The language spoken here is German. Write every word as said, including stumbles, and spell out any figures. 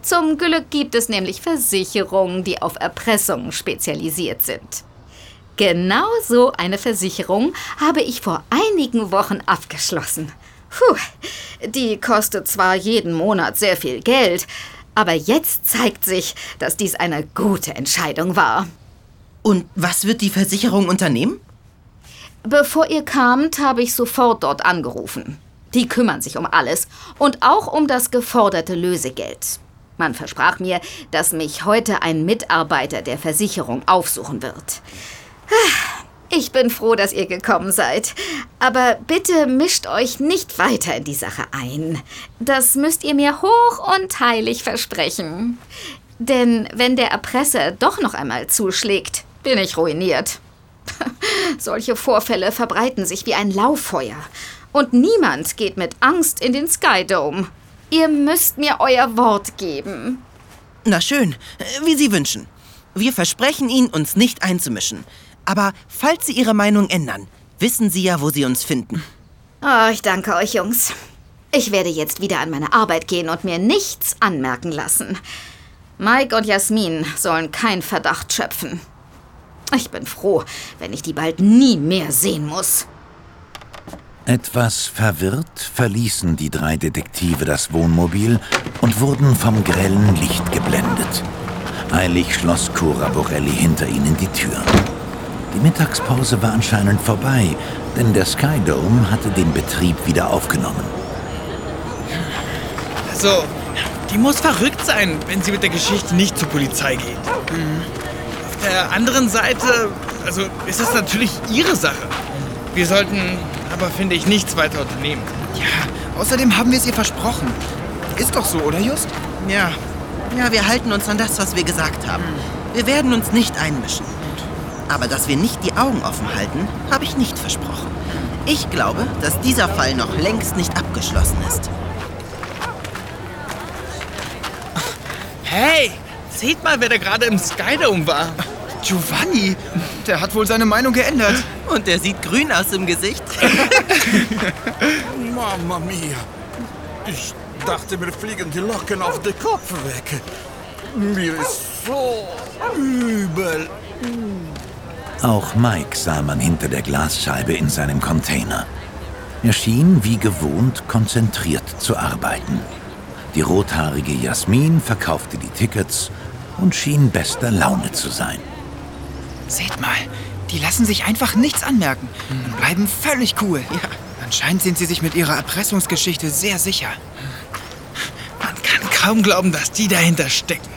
Zum Glück gibt es nämlich Versicherungen, die auf Erpressungen spezialisiert sind. Genau so eine Versicherung habe ich vor einigen Wochen abgeschlossen. Puh, die kostet zwar jeden Monat sehr viel Geld, aber jetzt zeigt sich, dass dies eine gute Entscheidung war. Und was wird die Versicherung unternehmen? Bevor ihr kamt, habe ich sofort dort angerufen. Die kümmern sich um alles und auch um das geforderte Lösegeld. Man versprach mir, dass mich heute ein Mitarbeiter der Versicherung aufsuchen wird. Ich bin froh, dass ihr gekommen seid. Aber bitte mischt euch nicht weiter in die Sache ein. Das müsst ihr mir hoch und heilig versprechen. Denn wenn der Erpresser doch noch einmal zuschlägt, bin ich ruiniert. Solche Vorfälle verbreiten sich wie ein Lauffeuer. Und niemand geht mit Angst in den Sky Dome. Ihr müsst mir euer Wort geben. Na schön, wie Sie wünschen. Wir versprechen Ihnen, uns nicht einzumischen. Aber falls Sie Ihre Meinung ändern, wissen Sie ja, wo Sie uns finden. Oh, ich danke euch, Jungs. Ich werde jetzt wieder an meine Arbeit gehen und mir nichts anmerken lassen. Mike und Jasmin sollen keinen Verdacht schöpfen. Ich bin froh, wenn ich die bald nie mehr sehen muss. Etwas verwirrt verließen die drei Detektive das Wohnmobil und wurden vom grellen Licht geblendet. Eilig schloss Cora Borelli hinter ihnen die Tür. Die Mittagspause war anscheinend vorbei, denn der Sky Dome hatte den Betrieb wieder aufgenommen. Also, die muss verrückt sein, wenn sie mit der Geschichte nicht zur Polizei geht. Mhm. Auf der anderen Seite, also ist das natürlich ihre Sache. Wir sollten aber, finde ich, nichts weiter unternehmen. Ja, außerdem haben wir es ihr versprochen. Ist doch so, oder Just? Ja, ja, wir halten uns an das, was wir gesagt haben. Wir werden uns nicht einmischen. Aber dass wir nicht die Augen offen halten, habe ich nicht versprochen. Ich glaube, dass dieser Fall noch längst nicht abgeschlossen ist. Hey, seht mal, wer da gerade im Sky Dome war. Giovanni, der hat wohl seine Meinung geändert. Und der sieht grün aus im Gesicht. Mamma mia. Ich dachte, mir fliegen die Locken auf den Kopf weg. Mir ist so übel. Auch Mike sah man hinter der Glasscheibe in seinem Container. Er schien wie gewohnt konzentriert zu arbeiten. Die rothaarige Jasmin verkaufte die Tickets und schien bester Laune zu sein. Seht mal, die lassen sich einfach nichts anmerken und bleiben völlig cool. Ja. Anscheinend sind sie sich mit ihrer Erpressungsgeschichte sehr sicher. Man kann kaum glauben, dass die dahinter stecken.